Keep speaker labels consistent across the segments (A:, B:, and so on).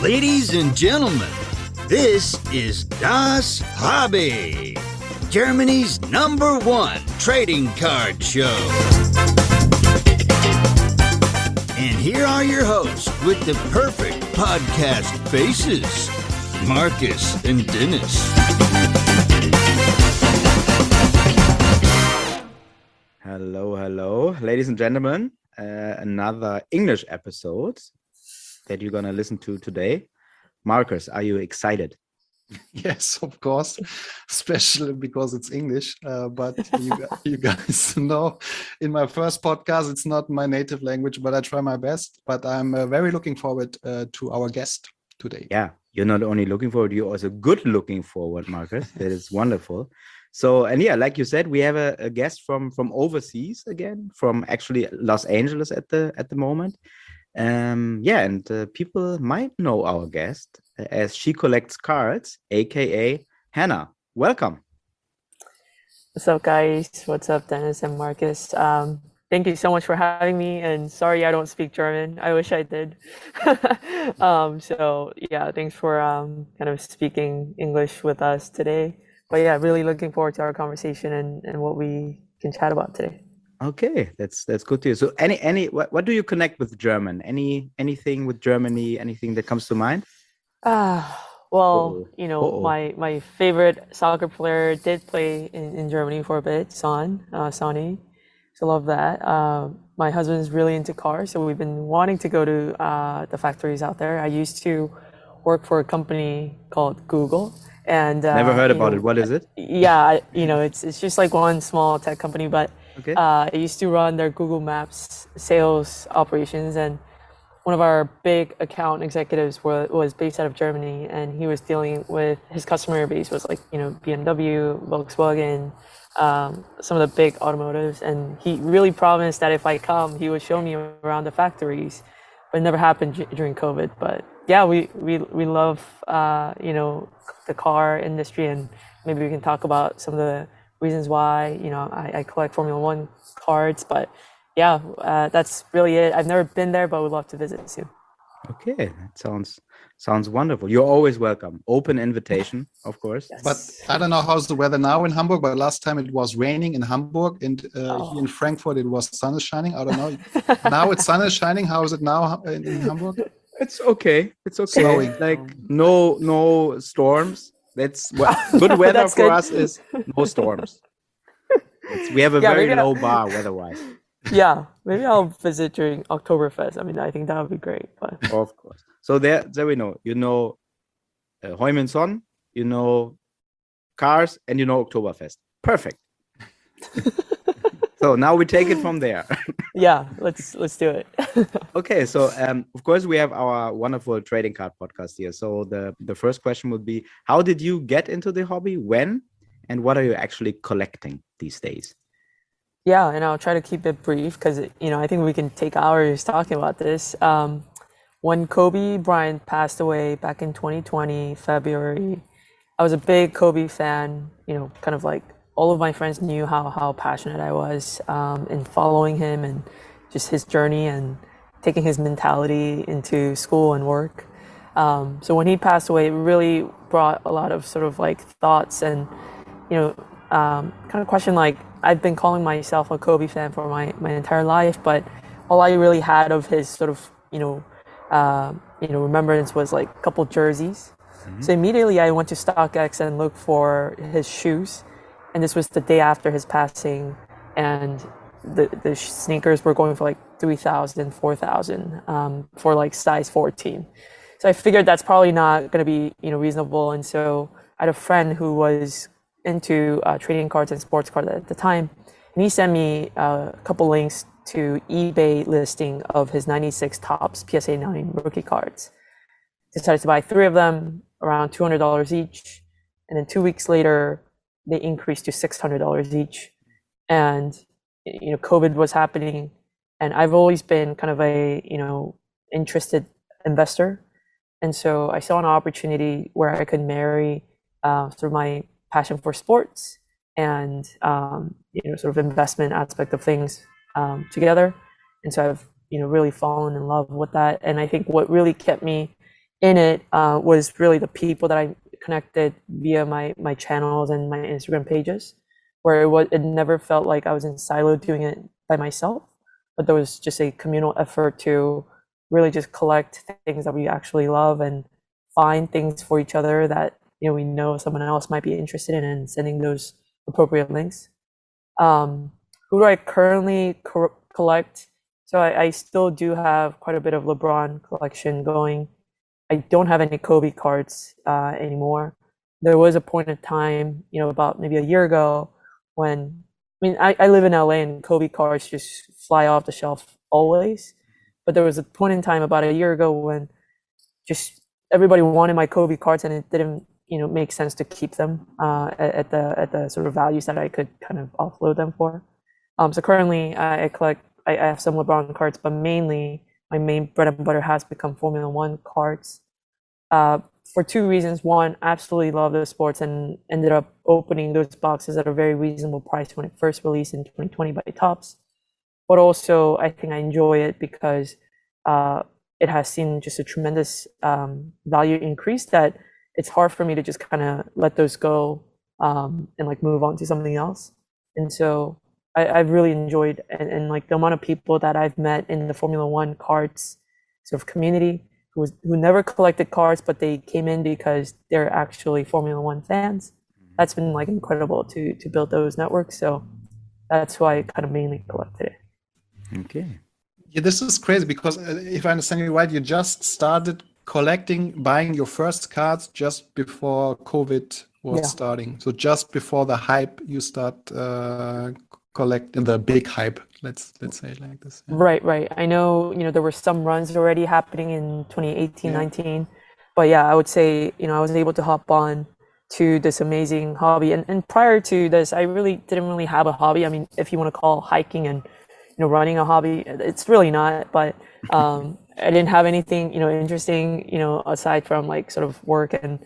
A: Ladies and gentlemen, this is Das Hobby, Germany's #1 trading card show. And here are your hosts with the perfect podcast faces, Marcus and Dennis.
B: Hello, ladies and gentlemen. Another English episode that you're going to listen to today. Marcus, are you excited?
C: Yes, of course, especially because it's English. But you guys know, in my first podcast, it's not my native language, but I try my best. But I'm very looking forward to our guest today.
B: Yeah, you're not only looking forward, you're also good looking forward, Marcus. That is wonderful. So, and yeah, like you said, we have a guest from overseas again, from actually Los Angeles at the moment. People might know our guest as she collects cards, aka Hannah. Welcome.
D: What's up, guys? What's up, Dennis and Marcus? Thank you so much for having me, and sorry I don't speak German. I wish I did. So yeah, thanks for kind of speaking English with us today. But yeah, really looking forward to our conversation and what we can chat about today.
B: Okay, that's good to hear. So what do you connect with German? Anything with Germany, anything that comes to mind?
D: My favorite soccer player did play in Germany for a bit, Sonny. So love that. My husband's really into cars, so we've been wanting to go to the factories out there. I used to work for a company called Google. And
B: never heard about it. What is it?
D: Yeah, it's just like one small tech company, but
B: okay.
D: I used to run their Google Maps sales operations, and one of our big account executives was based out of Germany, and he was dealing with his customer base was like BMW, Volkswagen, some of the big automotives, and he really promised that if I come, he would show me around the factories, but it never happened during COVID. But yeah, we love the car industry, and maybe we can talk about some of the reasons why I collect Formula One cards. But yeah, that's really it. I've never been there, but would love to visit soon.
B: Okay, that sounds wonderful. You're always welcome. Open invitation, of course.
D: Yes.
C: But I don't know how's the weather now in Hamburg, but last time it was raining in Hamburg, and here in Frankfurt it was sun is shining. I don't know. Now it's sun is shining. How is it now in Hamburg?
B: It's okay.
C: Snowing.
B: Like no storms. That's good weather for us is no storms. We have a very low bar weather-wise.
D: Yeah, maybe I'll visit during Oktoberfest. I mean, I think that would be great. But
B: of course. So there we know. Heumann-Son, cars, and Oktoberfest. Perfect. So now we take it from there.
D: Yeah, let's do it.
B: Okay, so of course we have our wonderful trading card podcast here. So the first question would be, how did you get into the hobby? When? And what are you actually collecting these days?
D: Yeah, and I'll try to keep it brief because I think we can take hours talking about this. When Kobe Bryant passed away back in 2020, February, I was a big Kobe fan, kind of like all of my friends knew how passionate I was in following him and just his journey and taking his mentality into school and work. So when he passed away, it really brought a lot of sort of like thoughts and, kind of question like, I've been calling myself a Kobe fan for my entire life, but all I really had of his sort of, remembrance was like a couple jerseys. Mm-hmm. So immediately I went to StockX and looked for his shoes. And this was the day after his passing, and the sneakers were going for like $3,000, $4,000 for like size 14. So I figured that's probably not going to be reasonable. And so I had a friend who was into trading cards and sports cards at the time, and he sent me a couple links to eBay listing of his 96 Topps PSA 9 rookie cards. Decided to buy 3 of them, around $200 each, and then 2 weeks later they increased to $600 each. And COVID was happening, and I've always been kind of a interested investor, and so I saw an opportunity where I could marry sort of my passion for sports and sort of investment aspect of things together. And so I've really fallen in love with that. And I think what really kept me in it was really the people that I connected via my channels and my Instagram pages, where it never felt like I was in silo doing it by myself, but there was just a communal effort to really just collect things that we actually love and find things for each other that we know someone else might be interested in, and sending those appropriate links. Who do I currently collect? So I still do have quite a bit of LeBron collection going. I don't have any Kobe cards anymore. There was a point in time, about maybe a year ago, when I live in LA and Kobe cards just fly off the shelf always. But there was a point in time about a year ago when just everybody wanted my Kobe cards, and it didn't make sense to keep them at the sort of values that I could kind of offload them for. So currently I have some LeBron cards, but mainly my main bread and butter has become Formula One cards, for two reasons. One, absolutely love those sports and ended up opening those boxes at a very reasonable price when it first released in 2020 by Topps. But also, I think I enjoy it because it has seen just a tremendous value increase that it's hard for me to just kind of let those go and like move on to something else. And so I've really enjoyed and like the amount of people that I've met in the Formula One cards sort of community who never collected cards, but they came in because they're actually Formula One fans. That's been like incredible to build those networks. So that's why I kind of mainly collected it.
B: Okay.
C: Yeah, this is crazy because if I understand you right, you just started buying your first cards just before COVID was starting. So just before the hype, you start collecting the big hype. Let's say it like this. Yeah.
D: Right. I know, there were some runs already happening in 2018, 19, but yeah, I would say, I was able to hop on to this amazing hobby. And prior to this, I really didn't really have a hobby. I mean, if you want to call hiking and running a hobby, it's really not, but I didn't have anything interesting aside from like sort of work and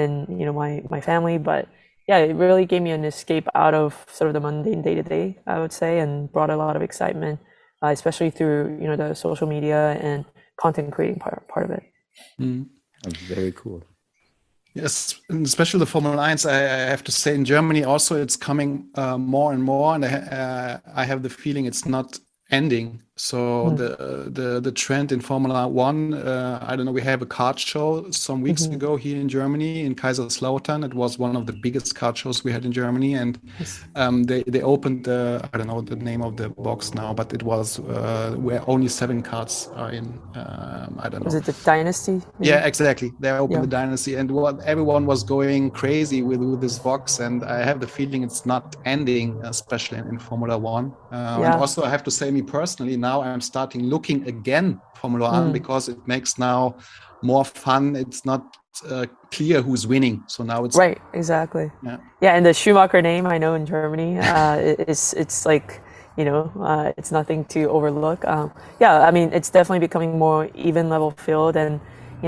D: my family. But yeah, it really gave me an escape out of sort of the mundane day-to-day, I would say, and brought a lot of excitement, especially through the social media and content creating part of it.
B: That's very cool.
C: Yes, and especially the Formula 1, I have to say in Germany also it's coming more and more, and I have the feeling it's not ending. So the trend in Formula 1, I don't know, we have a kart show some weeks ago here in Germany in Kaiserslautern. It was one of the biggest kart shows we had in Germany, and they opened I don't know the name of the box now, but it was where only 7 karts are in. I don't know.
D: Was it the Dynasty? Maybe?
C: Yeah, exactly. They opened the Dynasty, and everyone was going crazy with this box, and I have the feeling it's not ending, especially in Formula 1. And also I have to say, me personally, now I'm starting looking again Formula 1 because it makes now more fun. It's not clear who's winning, so now it's
D: right. Exactly. Yeah, and the Schumacher name, I know in Germany, it's like it's nothing to overlook. I mean, it's definitely becoming more even level field, and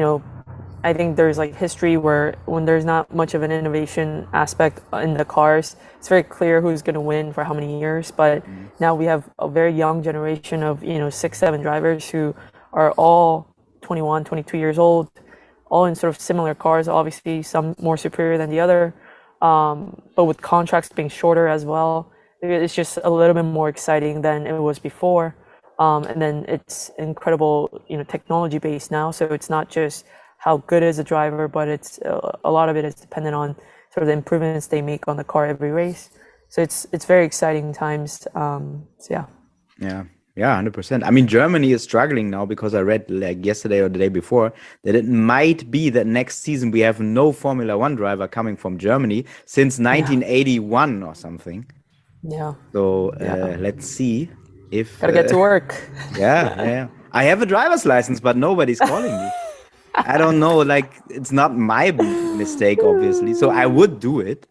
D: I think there's like history where when there's not much of an innovation aspect in the cars, it's very clear who's going to win for how many years. But now we have a very young generation of 6-7 drivers who are all 21, 22 years old, all in sort of similar cars. Obviously, some more superior than the other, but with contracts being shorter as well, it's just a little bit more exciting than it was before. And then it's incredible, technology based now. So it's not just how good is a driver, but it's a lot of it is dependent on sort of the improvements they make on the car every race. So it's very exciting times. Yeah,
B: 100%. I mean, Germany is struggling now because I read like yesterday or the day before that it might be that next season we have no Formula 1 driver coming from Germany since 1981 or something.
D: Yeah.
B: So let's see if
D: gotta get to work.
B: Yeah. I have a driver's license, but nobody's calling me. I don't know, like it's not my mistake, obviously. So I would do it.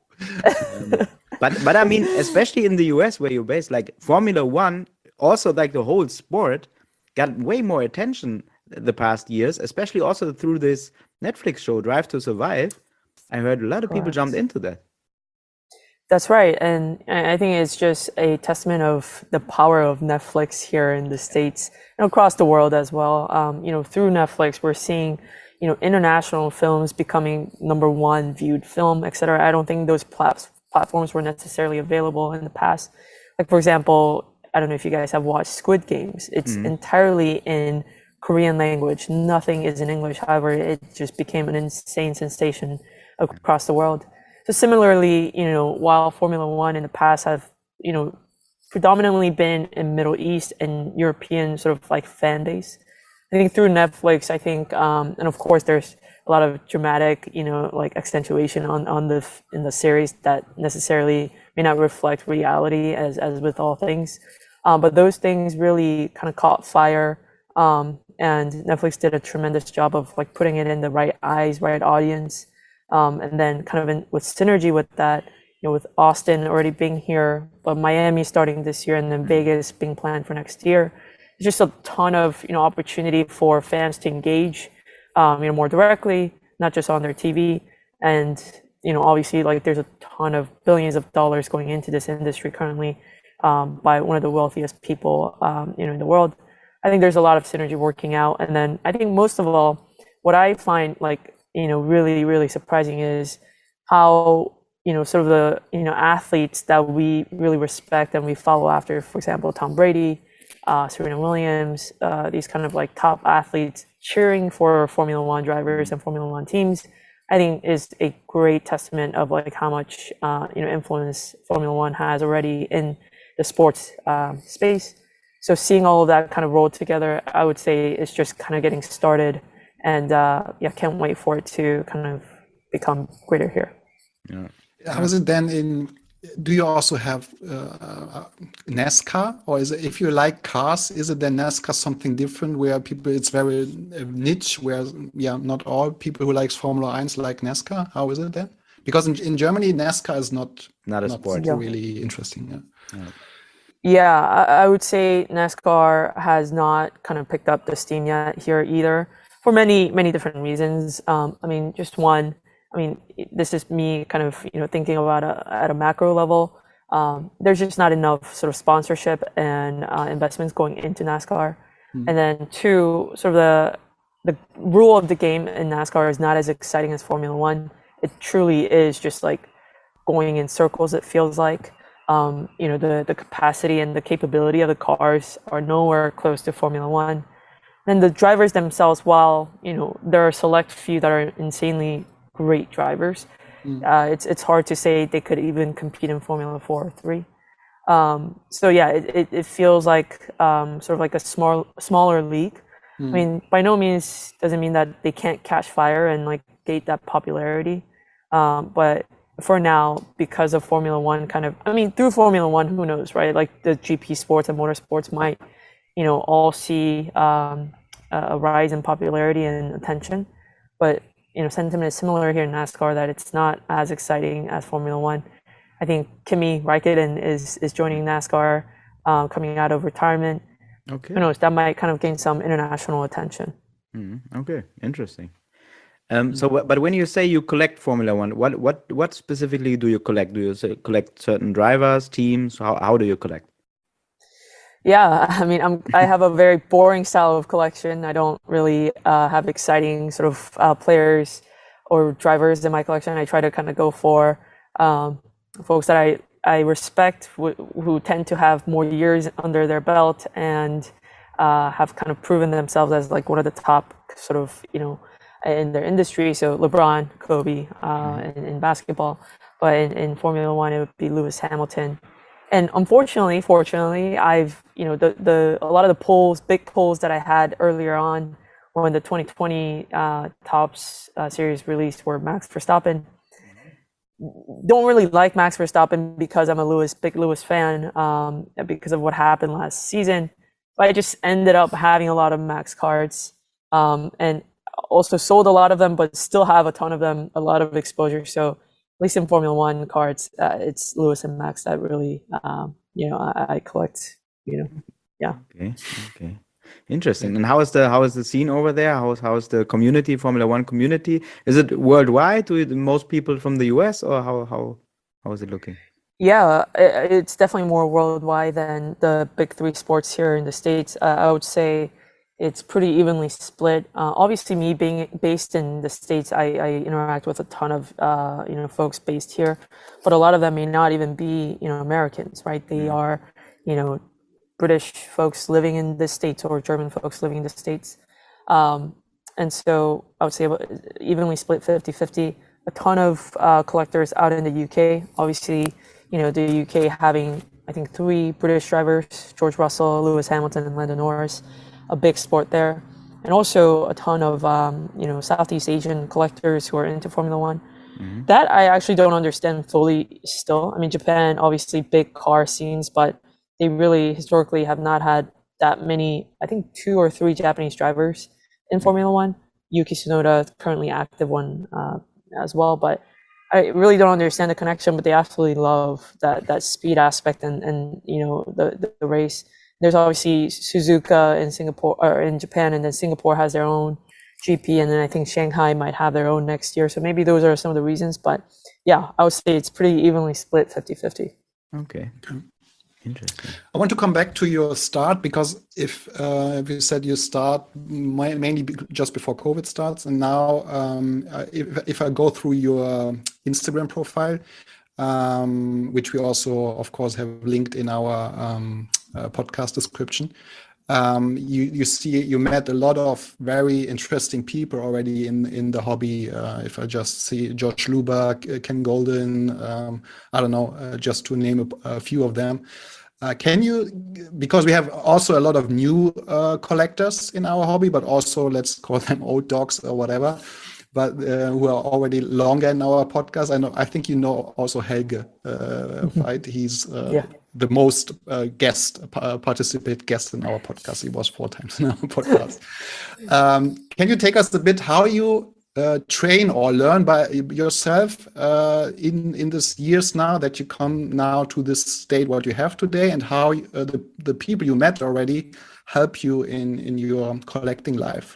B: But I mean, especially in the US where you're based, like Formula 1, also like the whole sport got way more attention the past years, especially also through this Netflix show, Drive to Survive. I heard a lot of people jumped into that.
D: That's right. And I think it's just a testament of the power of Netflix here in the States and across the world as well. Through Netflix, we're seeing, international films becoming #1 viewed film, etc. I don't think those platforms were necessarily available in the past. Like, for example, I don't know if you guys have watched Squid Games. It's entirely in Korean language. Nothing is in English. However, it just became an insane sensation across the world. So similarly, while Formula One in the past have, predominantly been in Middle East and European sort of like fan base, I think through Netflix, and of course there's a lot of dramatic, like accentuation in the series that necessarily may not reflect reality as with all things. But those things really kind of caught fire. And Netflix did a tremendous job of like putting it in the right eyes, right audience. And then kind of with synergy with that, with Austin already being here, but Miami starting this year and then Vegas being planned for next year. There's just a ton of, opportunity for fans to engage, more directly, not just on their TV. And, obviously like there's a ton of billions of dollars going into this industry currently, by one of the wealthiest people, in the world. I think there's a lot of synergy working out. And then I think most of all, what I find like, really, really surprising is how, sort of the, athletes that we really respect and we follow after, for example, Tom Brady, Serena Williams, these kind of like top athletes cheering for Formula One drivers and Formula One teams, I think is a great testament of like how much, influence Formula One has already in the sports space. So seeing all of that kind of roll together, I would say it's just kind of getting started, and can't wait for it to kind of become greater here.
C: Yeah. How is it then do you also have NASCAR, or is it, if you like cars, is it then NASCAR something different where it's very niche, where not all people who likes Formula 1 like NASCAR? How is it then? Because in Germany, NASCAR is not
B: a sport.
C: Really interesting.
D: Yeah, I would say NASCAR has not kind of picked up the steam yet here either, for many, many different reasons. Just one, this is me kind of, thinking about at a macro level. There's just not enough sort of sponsorship and investments going into NASCAR. And then two, sort of the rule of the game in NASCAR is not as exciting as Formula One. It truly is just like going in circles, it feels like. The capacity and the capability of the cars are nowhere close to Formula One. And the drivers themselves, while, there are a select few that are insanely great drivers, it's hard to say they could even compete in Formula 4 or 3. It feels like sort of like a smaller league. By no means doesn't mean that they can't catch fire and like gate that popularity. But for now, because of Formula One through Formula One, who knows, right? Like the GP sports and motorsports might, all see a rise in popularity and attention. But, sentiment is similar here in NASCAR, that it's not as exciting as Formula One. I think Kimi Räikkönen is joining NASCAR, coming out of retirement.
B: Okay.
D: Who knows? That might kind of gain some international attention.
B: Okay, interesting. But when you say you collect Formula One, what specifically do you collect? Do you collect certain drivers, teams? How do you collect?
D: Yeah, I have a very boring style of collection. I don't really have exciting sort of players or drivers in my collection. I try to kind of go for folks that I respect, who tend to have more years under their belt and have kind of proven themselves as like one of the top sort of, in their industry. So LeBron, Kobe, in basketball, but in Formula One, it would be Lewis Hamilton. And unfortunately, fortunately, I've, a lot of the big polls that I had earlier on when the 2020 Topps series released were Max Verstappen. Don't really like Max Verstappen because I'm a big Lewis fan, because of what happened last season. But I just ended up having a lot of Max cards, and also sold a lot of them, but still have a ton of them, a lot of exposure. So at least in Formula One cards, it's Lewis and Max that really, I collect, yeah.
B: Okay. Interesting. And how is the scene over there? How is the community, Formula One community? Is it worldwide? Do most people from the US, or how is it looking?
D: Yeah, it's definitely more worldwide than the big three sports here in the States. I would say it's pretty evenly split. Obviously, me being based in the States, I interact with a ton of folks based here, but a lot of them may not even be Americans, right? They are British folks living in the States or German folks living in the States. And so I would say about evenly split 50-50. A ton of collectors out in the UK. Obviously, the UK having, I think, 3 British drivers, George Russell, Lewis Hamilton, and Lando Norris, a big sport there. And also a ton of, Southeast Asian collectors who are into Formula One. Mm-hmm. That I actually don't understand fully still. I mean, Japan, obviously big car scenes, but they really historically have not had that many, I think 2 or 3 Japanese drivers in Formula One. Yuki Tsunoda, currently active one as well, but I really don't understand the connection, but they absolutely love that speed aspect and the race. There's obviously Suzuka in Singapore or in Japan, and then Singapore has their own GP, and then I think Shanghai might have their own next year. So maybe those are some of the reasons, but yeah, I would say it's pretty evenly split 50-50.
B: Okay. Interesting.
C: I want to come back to your start, because if you said you start mainly just before COVID starts, and now if I go through your Instagram profile, which we also of course have linked in our podcast description, you see you met a lot of very interesting people already in the hobby. If I just see George Lubach, Ken Golden, I don't know, just to name a few of them. Can you, because we have also a lot of new collectors in our hobby, but also let's call them old dogs or whatever, but who are already longer in our podcast. I think also Helge, right? He's the most participant guest in our podcast. He was 4 times in our podcast. Can you take us a bit how you train or learn by yourself in this years now that you come now to this state what you have today, and how the people you met already help you in your collecting life?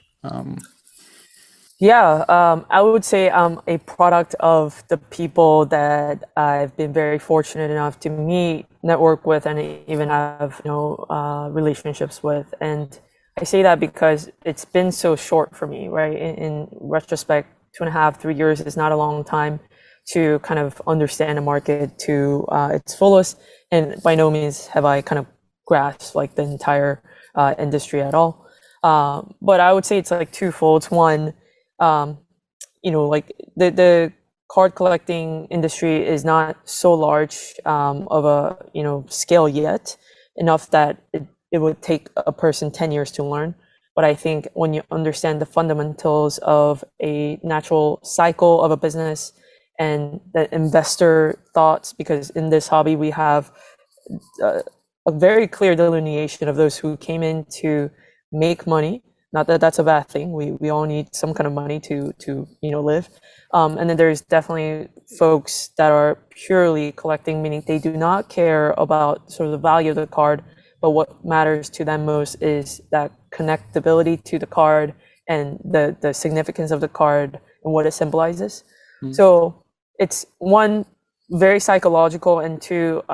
D: I would say I'm a product of the people that I've been very fortunate enough to meet, network with, and even have relationships with. And I say that because it's been so short for me, right? In retrospect, 2.5, 3 years is not a long time to kind of understand a market to its fullest. And by no means have I kind of grasped like the entire industry at all. But I would say it's like twofold. One, like the card collecting industry is not so large of a scale yet, enough that it would take a person 10 years to learn. But I think when you understand the fundamentals of a natural cycle of a business and the investor thoughts, because in this hobby we have a very clear delineation of those who came in to make money. Not that that's a bad thing. We all need some kind of money to live. And then there's definitely folks that are purely collecting, meaning they do not care about sort of the value of the card, but what matters to them most is that connectability to the card and the significance of the card and what it symbolizes. Mm-hmm. So it's one, very psychological, and two,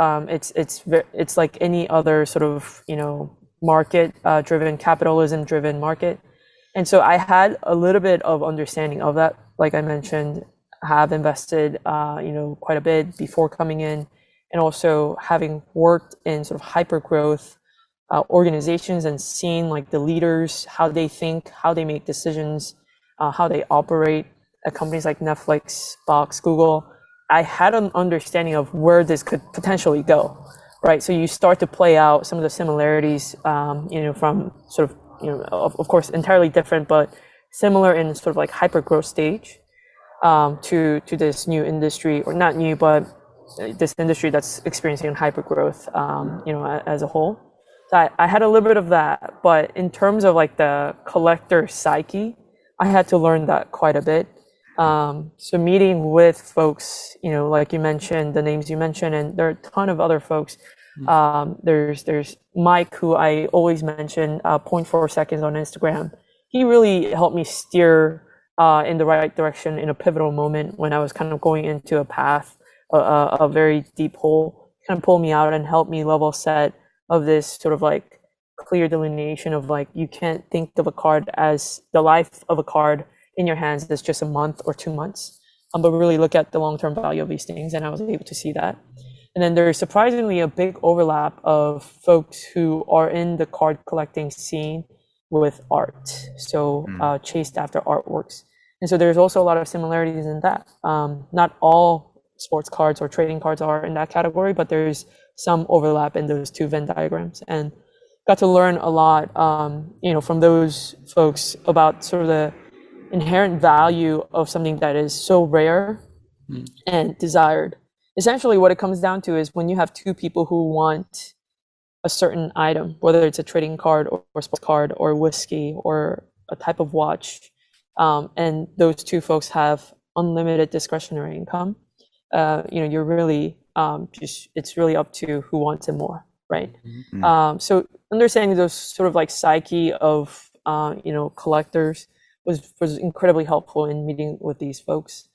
D: it's like any other sort of market driven, capitalism driven market. And so I had a little bit of understanding of that. Like I mentioned, have invested quite a bit before coming in, and also having worked in sort of hyper growth organizations and seen like the leaders, how they think, how they make decisions, how they operate at companies like Netflix, Box, Google. I had an understanding of where this could potentially go, right? So you start to play out some of the similarities, from sort of, of course, entirely different, but similar in sort of like hyper growth stage to this new industry, or not new, but this industry that's experiencing hyper growth, as a whole. So I had a little bit of that, but in terms of like the collector psyche, I had to learn that quite a bit. So meeting with folks, like you mentioned, the names you mentioned, and there are a ton of other folks. There's Mike, who I always mention, 0.4 seconds on Instagram. He really helped me steer in the right direction in a pivotal moment when I was kind of going into a path, a very deep hole, kind of pulled me out and helped me level set of this sort of like clear delineation of like, you can't think of a card as the life of a card in your hands as just a month or 2 months, but really look at the long-term value of these things. And I was able to see that. And then there's surprisingly a big overlap of folks who are in the card collecting scene with art, so chased after artworks. And so there's also a lot of similarities in that. Not all sports cards or trading cards are in that category, but there's some overlap in those two Venn diagrams. And got to learn a lot, from those folks about sort of the inherent value of something that is so rare and desired. Essentially, what it comes down to is when you have two people who want a certain item, whether it's a trading card or sports card or whiskey or a type of watch, and those two folks have unlimited discretionary income, you're really it's really up to who wants it more, right? So understanding those sort of like psyche of collectors was incredibly helpful in meeting with these folks.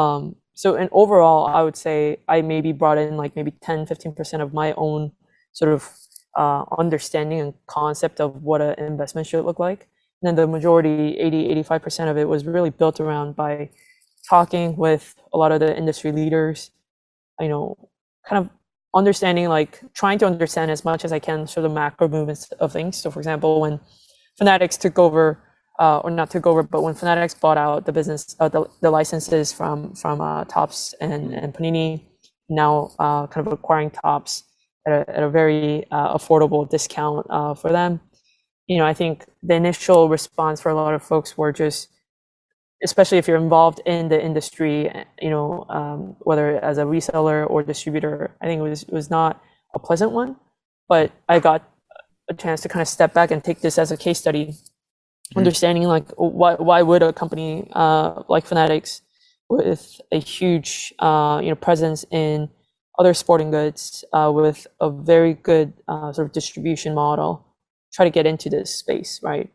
D: So and overall, I would say I maybe brought in like maybe 10-15% of my own sort of understanding and concept of what an investment should look like. And then the majority, 80-85% of it was really built around by talking with a lot of the industry leaders, kind of understanding, like trying to understand as much as I can sort of macro movements of things. So for example, when Fanatics took over, or not took over, but when Fanatics bought out the business, the licenses from Topps and Panini, now kind of acquiring Topps at a very affordable discount for them. I think the initial response for a lot of folks were just, especially if you're involved in the industry, whether as a reseller or distributor, I think it was not a pleasant one. But I got a chance to kind of step back and take this as a case study, understanding like why would a company like Fanatics, with a huge presence in other sporting goods, with a very good sort of distribution model, try to get into this space, right?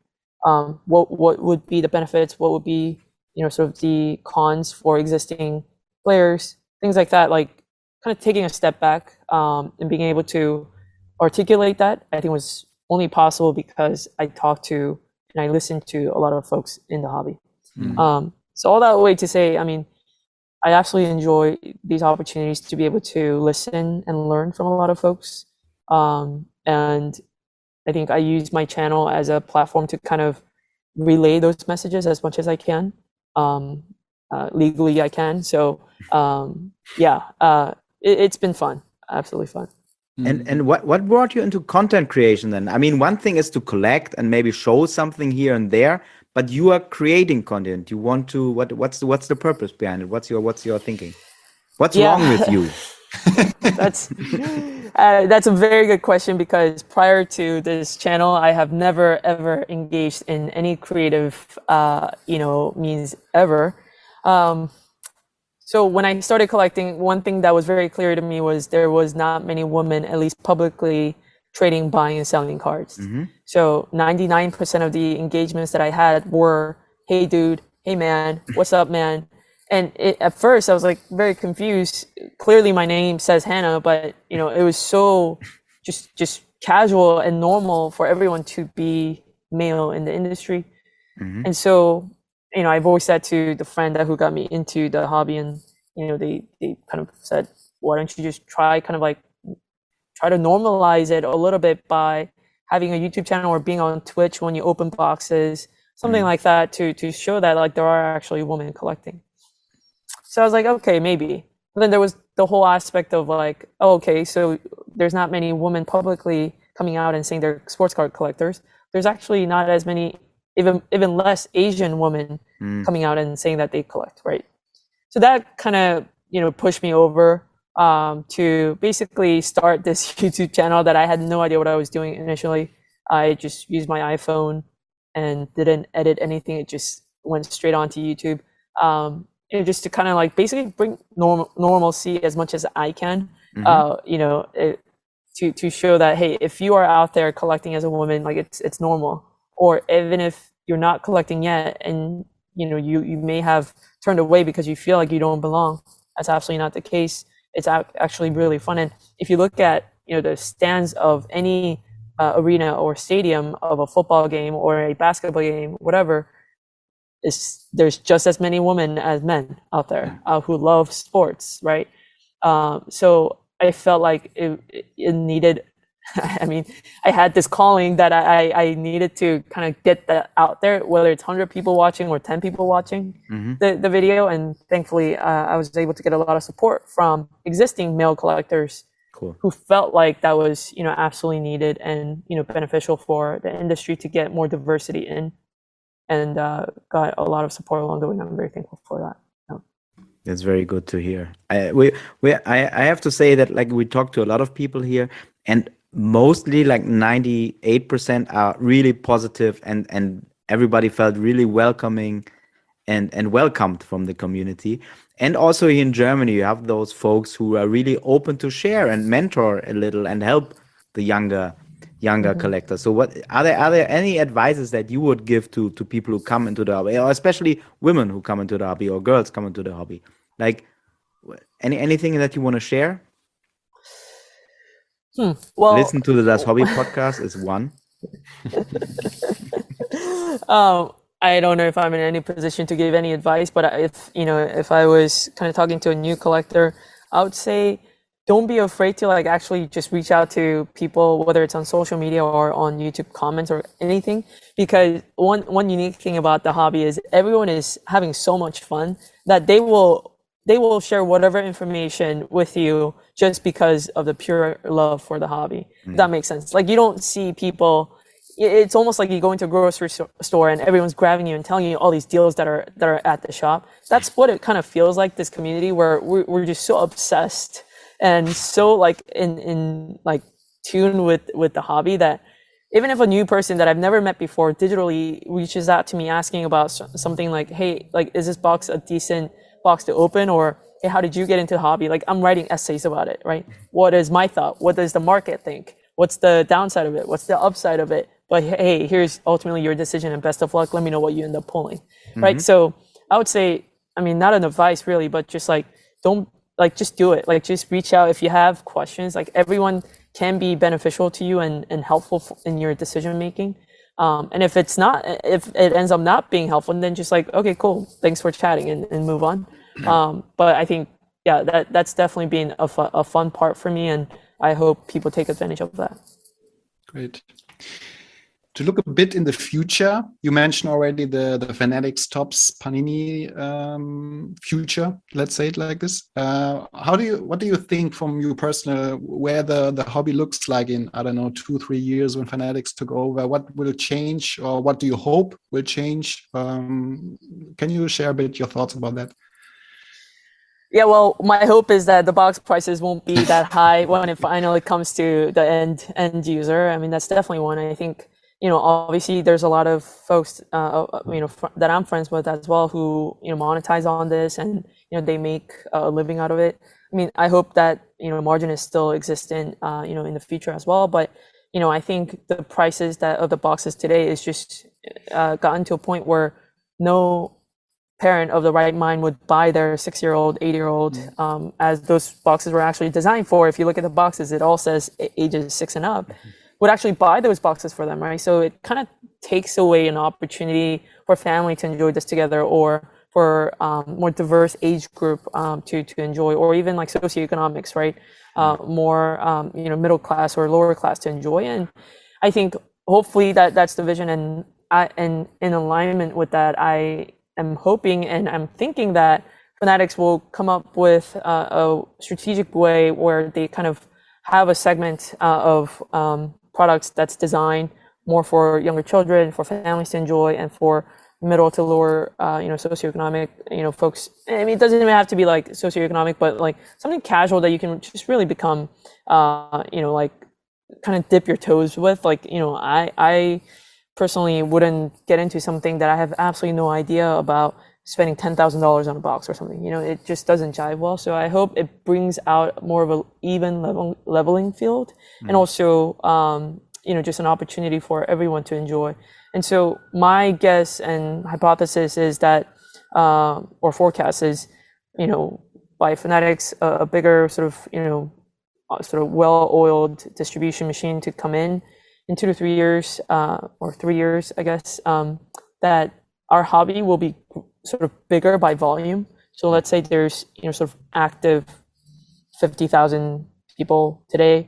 D: What would be the benefits? What would be sort of the cons for existing players? Things like that, like kind of taking a step back and being able to articulate that, I think was only possible because I talked to and I listened to a lot of folks in the hobby. So all that way to say, I mean, I absolutely enjoy these opportunities to be able to listen and learn from a lot of folks. And I think I use my channel as a platform to kind of relay those messages as much as I can. Legally I can. So it's been fun, absolutely fun.
B: And what brought you into content creation then? I mean, one thing is to collect and maybe show something here and there, but you are creating content. You want to what's the purpose behind it? What's your thinking? What's wrong with you?
D: That's a very good question, because prior to this channel, I have never ever engaged in any creative means ever. So when I started collecting, one thing that was very clear to me was there was not many women, at least publicly, trading, buying, and selling cards. So 99% of the engagements that I had were, "Hey dude, hey man, what's up man?" And at first I was like very confused. Clearly my name says Hannah, but it was so just casual and normal for everyone to be male in the industry. And so I've always said to the friend who got me into the hobby, and they kind of said, why don't you just try to normalize it a little bit by having a YouTube channel or being on Twitch when you open boxes, something like that, to show that like there are actually women collecting. So I was like, okay, maybe. But then there was the whole aspect of like, oh, okay, so there's not many women publicly coming out and saying they're sports card collectors. There's actually not as many, even less Asian women coming out and saying that they collect, right? So that kind of pushed me over to basically start this YouTube channel that I had no idea what I was doing initially. I just used my iPhone and didn't edit anything. It just went straight onto YouTube. Just to kind of like basically bring normalcy as much as I can, to show that, hey, if you are out there collecting as a woman, like it's normal. Or even if you're not collecting yet, and you may have turned away because you feel like you don't belong, that's absolutely not the case. It's actually really fun. And if you look at the stands of any arena or stadium of a football game or a basketball game, whatever, there's just as many women as men out there who love sports, right? So I felt like it needed. I mean, I had this calling that I needed to kind of get that out there, whether it's 100 people watching or 10 people watching the video. And thankfully, I was able to get a lot of support from existing male collectors who felt like that was, absolutely needed and, beneficial for the industry to get more diversity in, and got a lot of support along the way. I'm very thankful for that.
B: That's very good to hear. I have to say that, like, we talked to a lot of people here, and mostly like 98% are really positive, and everybody felt really welcoming and welcomed from the community. And also here in Germany, you have those folks who are really open to share and mentor a little and help the younger collectors. So what are there any advices that you would give to people who come into the hobby, or especially women who come into the hobby or girls come into the hobby? Like anything that you want to share?
D: Well,
B: listen to the Das Hobby podcast is one.
D: I don't know if I'm in any position to give any advice, but if I was kind of talking to a new collector, I would say don't be afraid to actually just reach out to people, whether it's on social media or on YouTube comments or anything, because one unique thing about the hobby is everyone is having so much fun that they will share whatever information with you just because of the pure love for the hobby. If that makes sense. Like, you don't see people, it's almost like you go into a grocery store and everyone's grabbing you and telling you all these deals that are at the shop. That's what it kind of feels like, this community where we're just so obsessed and so in tune with the hobby, that even if a new person that I've never met before digitally reaches out to me asking about something like, hey, is this box a decent box to open, or hey, how did you get into the hobby? I'm writing essays about it, right? What is my thought? What does the market think? What's the downside of it? What's the upside of it? But hey, here's ultimately your decision and best of luck. Let me know what you end up pulling, right? So I would say, not an advice really, but just don't just do it. Just reach out if you have questions. Everyone can be beneficial to you and helpful in your decision making. And if it ends up not being helpful, then just okay, cool, thanks for chatting, and move on. But I think, that's definitely been a fun part for me, and I hope people take advantage of that.
C: Great. To look a bit in the future, you mentioned already the Fanatics Topps Panini future, let's say it like this. What do you think from you personal, where the hobby looks like in, 2-3 years when Fanatics took over? What will change, or what do you hope will change? Can you share a bit your thoughts about that?
D: Yeah, well, my hope is that the box prices won't be that high when it finally comes to the end user. That's definitely one. I think, obviously there's a lot of folks, that I'm friends with as well who, monetize on this, and, they make a living out of it. I hope that, margin is still existent, in the future as well. But, I think the prices of the boxes today is just gotten to a point where no parent of the right mind would buy their 6-year-old, 8-year-old, as those boxes were actually designed for. If you look at the boxes, it all says ages 6 and up, would actually buy those boxes for them, right? So it kind of takes away an opportunity for family to enjoy this together, or for more diverse age group to enjoy, or even socioeconomics, right? More middle class or lower class to enjoy. And I think hopefully that's the vision, and in alignment with that, I'm hoping and I'm thinking that Fanatics will come up with a strategic way where they kind of have a segment of products that's designed more for younger children, for families to enjoy, and for middle to lower, socioeconomic, folks. It doesn't even have to be socioeconomic, but something casual that you can just really become, kind of dip your toes with. I personally wouldn't get into something that I have absolutely no idea about spending $10,000 on a box or something. It just doesn't jive well. So I hope it brings out more of an even leveling field, and also, just an opportunity for everyone to enjoy. And so my guess and hypothesis is that, or forecast is, by Fanatics, a bigger sort of well-oiled distribution machine to come in, in 2 to 3 years, or 3 years, I guess, that our hobby will be sort of bigger by volume. So let's say there's, sort of active 50,000 people today,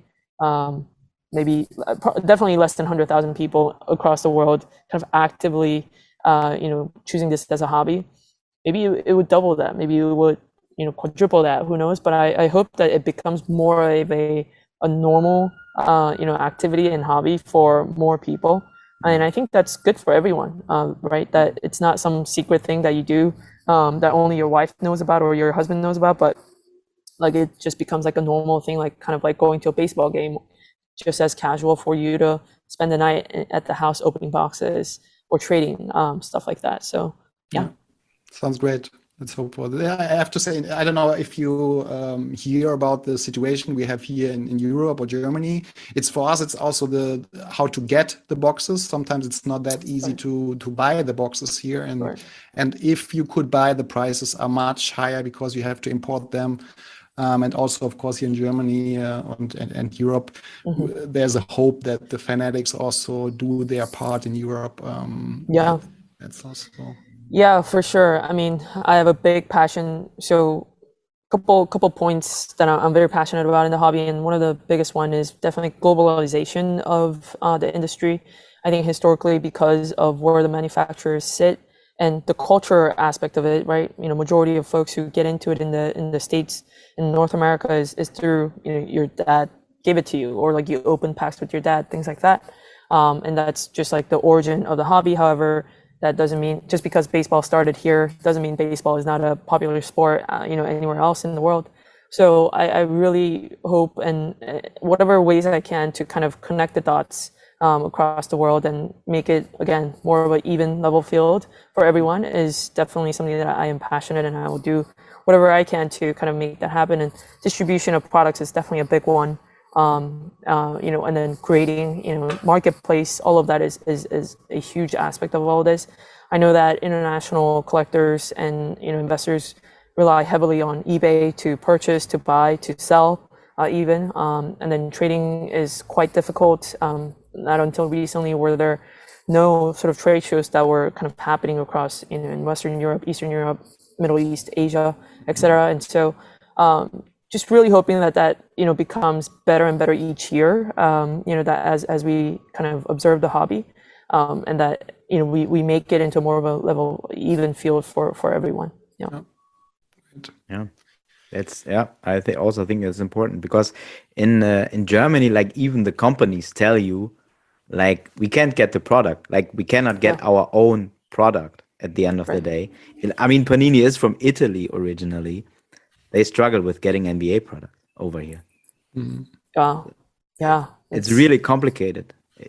D: maybe definitely less than 100,000 people across the world kind of actively, choosing this as a hobby. Maybe it would double that. Maybe it would, quadruple that. Who knows? But I hope that it becomes more of a normal, activity and hobby for more people. And I think that's good for everyone, right? That it's not some secret thing that you do that only your wife knows about or your husband knows about, but like it just becomes like a normal thing, like kind of like going to a baseball game, just as casual for you to spend the night at the house opening boxes or trading, stuff like that. So yeah.
C: Sounds great. Let's hope for that. I have to say, I don't know if you hear about the situation we have here in Europe or Germany. It's for us, it's also how to get the boxes. Sometimes it's not that easy to buy the boxes here. And if you could buy, the prices are much higher because you have to import them. And also, of course, here in Germany and Europe, there's a hope that the Fanatics also do their part in Europe. That's also...
D: Yeah, for sure. I mean, I have a big passion. So couple points that I'm very passionate about in the hobby. And one of the biggest one is definitely globalization of the industry. I think historically, because of where the manufacturers sit and the culture aspect of it, right? Majority of folks who get into it in the States, in North America is through, your dad gave it to you, or like you open packs with your dad, things like that. And that's just like the origin of the hobby. However, that doesn't mean just because baseball started here doesn't mean baseball is not a popular sport, anywhere else in the world. So I really hope, and whatever ways I can, to kind of connect the dots across the world and make it, again, more of an even level field for everyone is definitely something that I am passionate, and I will do whatever I can to kind of make that happen. And distribution of products is definitely a big one. And then creating, marketplace, all of that is a huge aspect of all this. I know that international collectors and, investors rely heavily on eBay to purchase, to buy, to sell, even. And then trading is quite difficult. Not until recently were there no sort of trade shows that were kind of happening across, in Western Europe, Eastern Europe, Middle East, Asia, etc. And so, just really hoping that becomes better and better each year, that as we kind of observe the hobby, and that, we make it into more of a level even field for everyone.
B: Yeah. I also think it's important because in Germany, like even the companies tell you, like, we can't get the product, like we cannot get our own product at the end of the day. I mean, Panini is from Italy originally. They struggle with getting NBA product over here.
D: Yeah.
B: It's really complicated.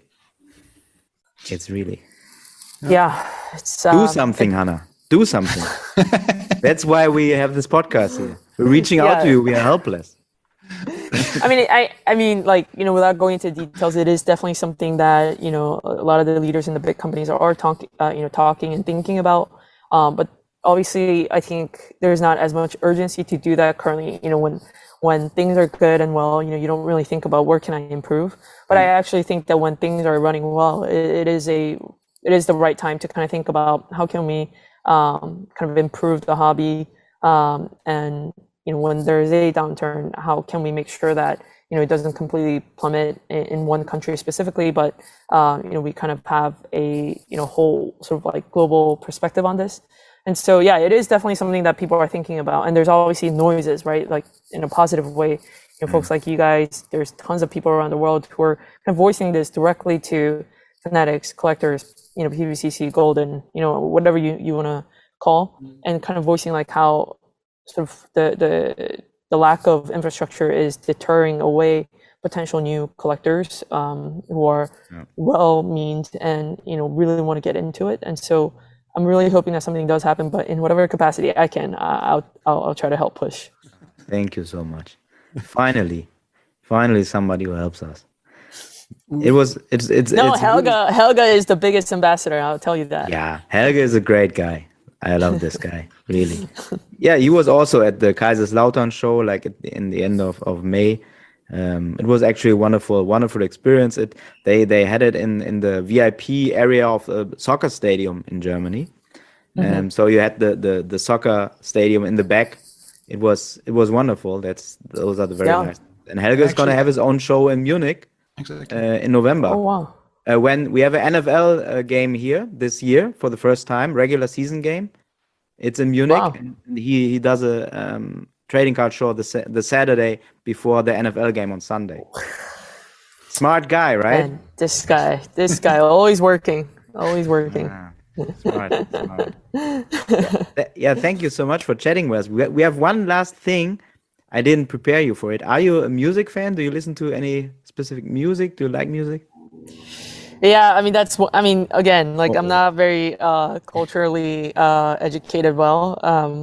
B: It's really.
D: It's
B: do something, Hannah. Do something. That's why we have this podcast here. We're reaching out to you. We are helpless.
D: I mean, like, without going into details, it is definitely something that, a lot of the leaders in the big companies are talking and thinking about. But obviously, I think there's not as much urgency to do that currently. When things are good and well, you don't really think about where can I improve. But I actually think that when things are running well, it is the right time to kind of think about how can we kind of improve the hobby, and when there is a downturn, how can we make sure that it doesn't completely plummet in one country specifically, but we kind of have a whole sort of like global perspective on this. And so, yeah, it is definitely something that people are thinking about. And there's obviously noises, right? Like in a positive way, folks like you guys, there's tons of people around the world who are kind of voicing this directly to fanatics, collectors, PVCC, Golden, whatever you want to call, and kind of voicing like how sort of the lack of infrastructure is deterring away potential new collectors who are well-meaned and, really want to get into it. And so I'm really hoping that something does happen, but in whatever capacity I can, I'll try to help push.
B: Thank you so much. Finally somebody who helps us. It's
D: Helga is the biggest ambassador, I'll tell you that.
B: Yeah, Helga is a great guy. I love this guy, really. Yeah, he was also at the Kaiserslautern show, like in the end of May. It was actually a wonderful experience. They had it in the VIP area of a soccer stadium in Germany. So you had the soccer stadium in the back. It was wonderful. Those are the very nice. And Helge's gonna have his own show in Munich in November.
D: Oh wow.
B: When we have an NFL game here this year for the first time, regular season game. It's in Munich.
D: Wow.
B: And he does a trading card show the Saturday before the NFL game on Sunday. Smart guy, right?
D: And this guy, always working.
B: Smart. Yeah, thank you so much for chatting with us. We have one last thing. I didn't prepare you for it. Are you a music fan? Do you listen to any specific music? Do you like music?
D: Yeah, I mean, again, like I'm not very culturally educated well.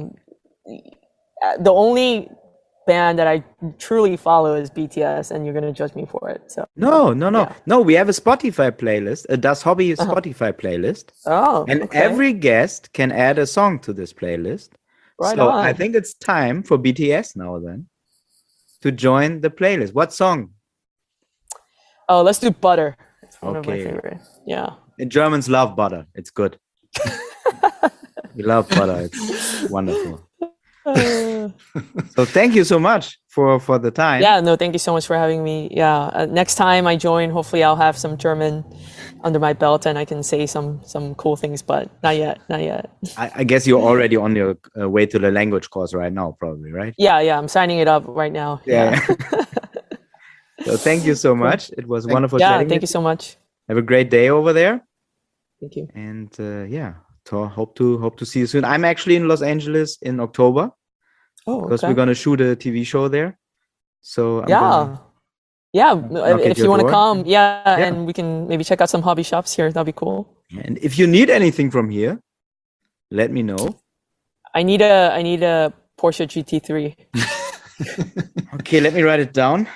D: The only band that I truly follow is BTS, and you're gonna judge me for it. So
B: No.
D: Yeah.
B: No, we have a Spotify playlist, a Das Hobby Spotify playlist.
D: Oh,
B: And
D: okay.
B: every guest can add a song to this playlist.
D: Right
B: So
D: on.
B: I think it's time for BTS now then to join the playlist. What song?
D: Oh, let's do Butter. It's one of my
B: Okay.
D: favorite. Yeah.
B: And Germans love butter. It's good. We love butter. It's wonderful. So thank you so much for the time.
D: Yeah, no, thank you so much for having me. Yeah, next time I join, hopefully I'll have some German under my belt and I can say some cool things, but not yet.
B: I guess you're already on your way to the language course right now, probably, right?
D: Yeah, I'm signing it up right now.
B: Yeah. So thank you so much. It was wonderful
D: Yeah,
B: chatting
D: thank
B: with
D: you so much.
B: Have a great day over there.
D: Thank you.
B: And hope to see you soon. I'm actually in Los Angeles in October
D: Oh,
B: because
D: okay.
B: we're gonna shoot a TV show there. So I'm
D: Yeah.
B: gonna
D: Yeah,
B: knock at
D: if
B: your
D: you want to
B: door.
D: come, yeah,
B: Yeah.
D: and we can maybe check out some hobby shops here. That'd be cool.
B: And if you need anything from here, let me know.
D: I need a Porsche GT3.
B: Okay, let me write it down.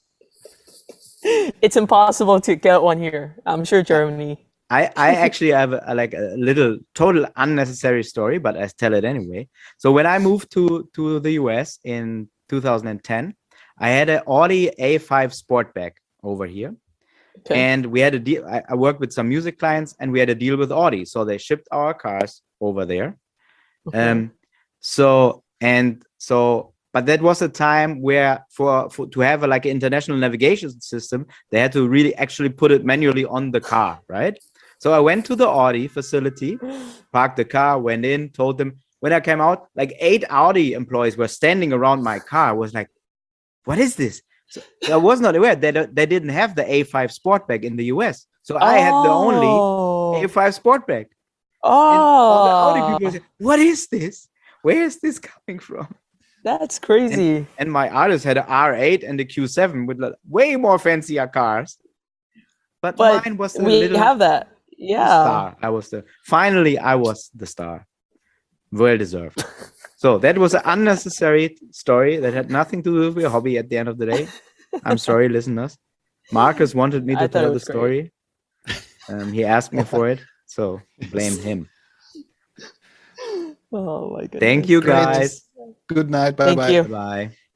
D: It's impossible to get one here. I'm sure Germany.
B: I actually have a little total unnecessary story, but I tell it anyway. So when I moved to the US in 2010, I had an Audi A5 Sportback over here.
D: Okay.
B: And we had a deal. I worked with some music clients and we had a deal with Audi. So they shipped our cars over there.
D: Okay.
B: But that was a time where for to have an international navigation system, they had to really actually put it manually on the car, right? So I went to the Audi facility, parked the car, went in, told them. When I came out, 8 Audi employees were standing around my car. I was like, what is this? So I was not aware that they didn't have the A5 Sportback in the US. So I had the only A5 Sportback. And all the Audi people said, what is this? Where is this coming from?
D: That's crazy.
B: And my artist had an R8 and a Q7 with way more fancier cars. But mine was the
D: we
B: little
D: have that. Yeah.
B: star. I was the star. Well deserved. So that was an unnecessary story that had nothing to do with your hobby at the end of the day. I'm sorry, listeners. Marcus wanted me
D: I
B: to
D: thought it
B: tell the
D: was great.
B: story. He asked me for it. So blame him.
D: Oh my goodness.
B: Thank you,
C: Great.
B: guys.
C: Good night. Bye
D: Thank
C: bye.
D: you.
B: Bye.